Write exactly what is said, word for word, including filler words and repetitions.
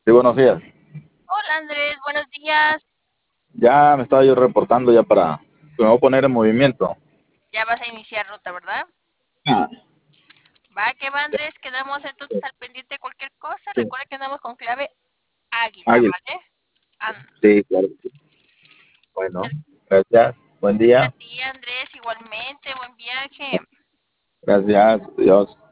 Sí, buenos días. Hola Andrés, buenos días. Ya me estaba yo reportando ya para... Me voy a poner en movimiento. Ya vas a iniciar ruta, ¿verdad? Ah, Va, que va Andrés, quedamos entonces al pendiente de cualquier cosa. sí. Recuerda que andamos con clave águila, Águila. ¿vale? Anda. Sí, claro que sí. Bueno, gracias. Buen A día. ti Andrés, igualmente, buen viaje. Gracias. Dios.